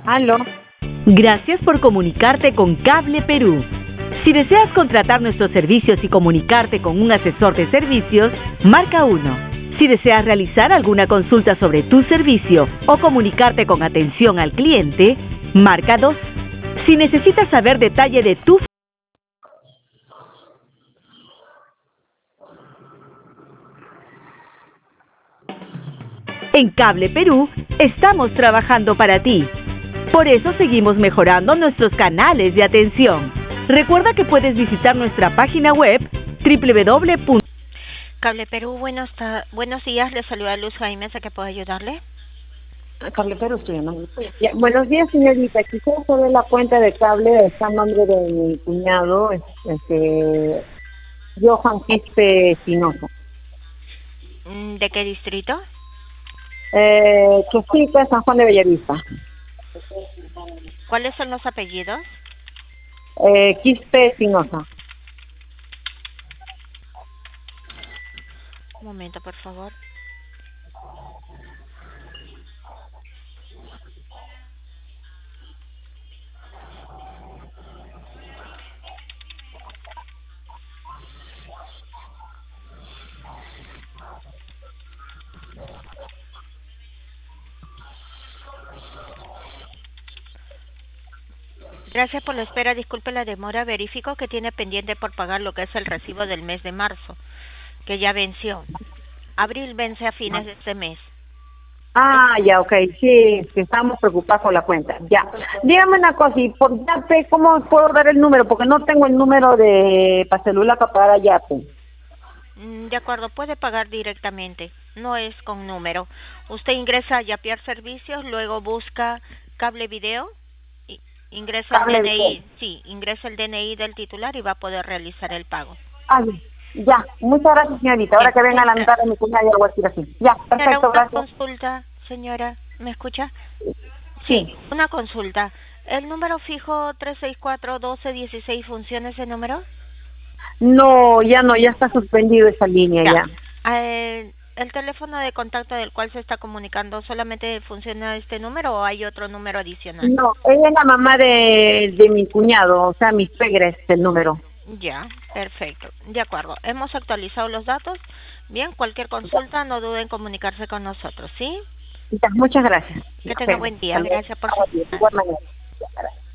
Aló. Gracias por comunicarte con Cable Perú. Si deseas contratar nuestros servicios y comunicarte con un asesor de servicios, marca 1. Si deseas realizar alguna consulta sobre tu servicio o comunicarte con atención al cliente, marca 2. Si necesitas saber detalle de tu... En Cable Perú estamos trabajando para ti. Por eso seguimos mejorando nuestros canales de atención. Recuerda que puedes visitar nuestra página web www. Cable Perú, buenos días. Le saluda Luz Jaime, ¿a qué puedo ayudarle? Cable Perú, estoy llamando. Buenos días, señorita. Quisiera saber la cuenta de cable. Está en nombre de mi cuñado, Johan Quispe Espinosa. ¿De qué distrito? Chusquita, San Juan de Bellavista. ¿Cuáles son los apellidos? Quispe Espinosa. Un momento, por favor. Gracias por la espera. Disculpe la demora. Verifico que tiene pendiente por pagar lo que es el recibo del mes de marzo, que ya venció. Abril vence a fines de este mes. Ah, ya, ok. Sí, estamos preocupados por la cuenta. Ya. Dígame una cosa, y por Yape, ¿cómo puedo dar el número? Porque no tengo el número para celular para pagar a Yape. De acuerdo, puede pagar directamente. No es con número. Usted ingresa a Yapear Servicios, luego busca cable video. Ingresa el DNI, sí, ingresa el DNI del titular y va a poder realizar el pago. Ah, ya, muchas gracias, señorita. Ahora que venga a la mitad de mi cuñada, ya voy a decir así. Ya, perfecto, una gracias. Consulta, señora, ¿me escucha? Sí. Una consulta. ¿El número fijo 364-1216 funciona ese número? No, ya está suspendido esa línea ya. ¿El teléfono de contacto del cual se está comunicando solamente funciona este número o hay otro número adicional? No, ella es la mamá de mi cuñado, o sea, mi suegra es el número. Ya, perfecto. De acuerdo. Hemos actualizado los datos. Bien, cualquier consulta, no duden en comunicarse con nosotros, ¿sí? Ya, muchas gracias. Que tenga buen día. Gracias por su... Igual mañana.